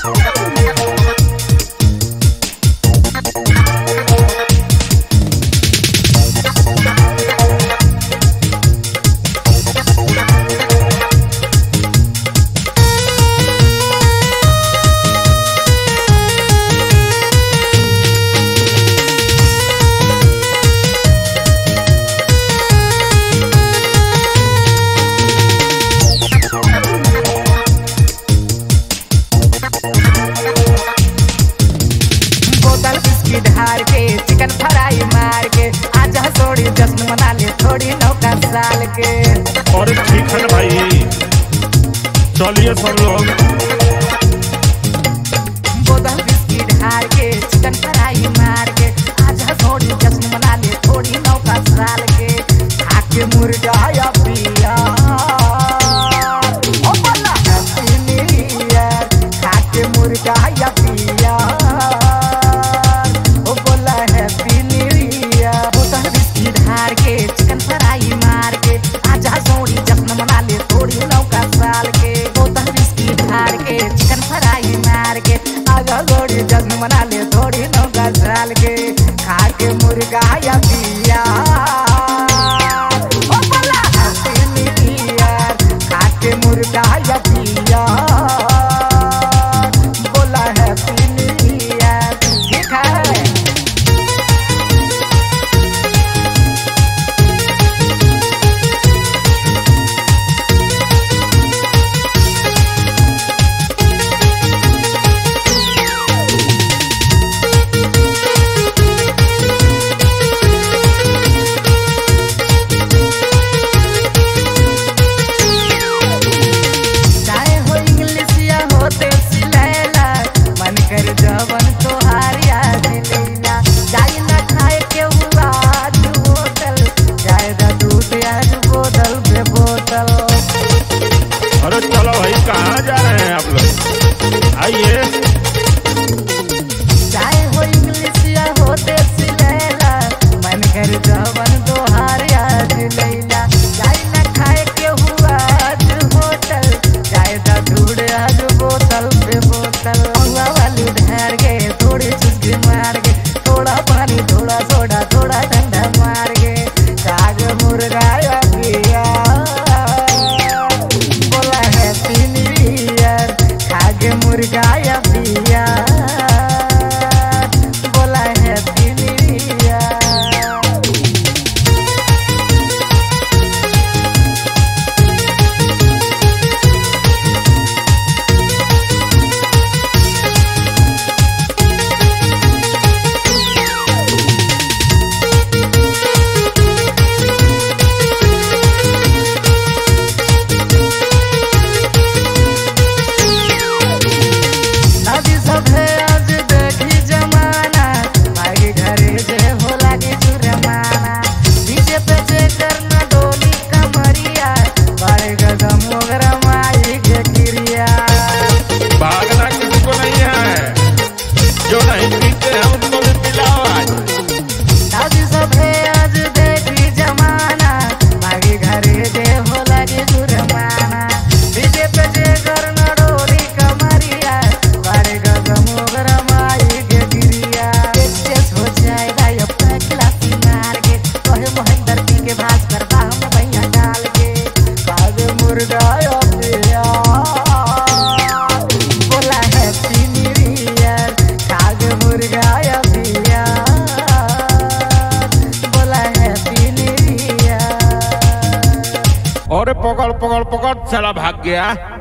ढार के चिकन फ्राई मार के आज हसोड़ी जश्न मना ले थोड़ी नौका साल के। और ठीक है भाई, चलिए सब लोग। बोतल विस्की ढार के चिकन फ्राई मार के आज हसोड़ी जश्न मना ले थोड़ी नौका साल के। आके मुर्गा या पिया ओ बोला हैप्पी न्यू ईयर। आके मुर्गा या पिया चिकन फ्राई मार के आजा सोड़ी जश्न मना ले थोड़ी नौका साल के। बोतल विस्की ढार के चिकन फ्राई मार के आजा सोड़ी जश्न मना ले थोड़ी नौका साल के। खा के मुर्गा या पिया ओ बोला हैप्पी न्यू ईयर। खा के मुर्गा या पिया बोला हैप्पी न्यू ईयर। ठीक है। जवन तोहार याद लेला जाई ना खाए के हुआ आज होटल जाए दा दूध आज बोतल पे बोतल। अरे चलो भाई, कहाँ जा रहे हैं आप लोग? आइए। चाहे हो इंग्लिश या हो देसी लैला मन कर जवन तोहार याद लेला जाई ना खाए के हुआ आज होटल जाए दा दूध आज बोतल पे बोतल। ढार के थोड़ी चुस्की मार के थोड़ा पानी थोड़ा सोडा थोड़ा ठंडा मार के। काग मुर्गा या पिया बोला हैप्पी न्यू ईयर। काग मुर्गा या पिया बोला हैप्पी न्यू ईयर। भागना किसी को नहीं है, जो नहीं पीते हैं उनको भी पिलाओ आज। दादी सब है आज देखी जमाना मागी घरे जे हो लगे जुर्माना। डीजे पे जे करना डोली कमरिया बड़े गगम ओगरा माई के गिरिया। चेस हो जाएगा अब तक क्लासी मार के कहे महेंद्र पी के भास कर हम भैया डाल के। काग मुर्गा या पिया बोला हैप्पी न्यू ईयर। काग मुर्गा या पिया बोला हैप्पी न्यू ईयर। और पकड़ पकड़ पकड़, चला भाग गया।